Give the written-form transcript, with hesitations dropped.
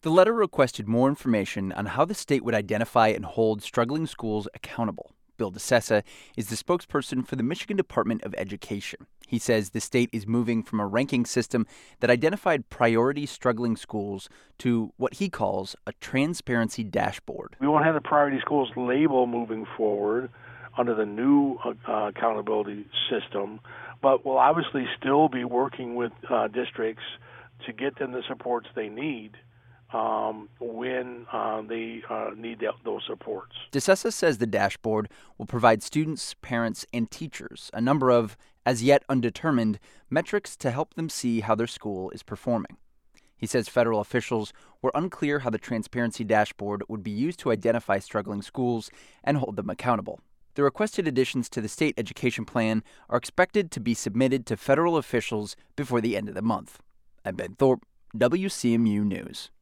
The letter requested more information on how the state would identify and hold struggling schools accountable. Bill DeCessa is the spokesperson for the Michigan Department of Education. He says the state is moving from a ranking system that identified priority struggling schools to what he calls a transparency dashboard. We won't have the priority schools label moving forward under the new accountability system, but we'll obviously still be working with districts to get them the supports they need when they need those supports. DeCessa says the dashboard will provide students, parents, and teachers a number of, as yet undetermined, metrics to help them see how their school is performing. He says federal officials were unclear how the transparency dashboard would be used to identify struggling schools and hold them accountable. The requested additions to the state education plan are expected to be submitted to federal officials before the end of the month. I'm Ben Thorpe, WCMU News.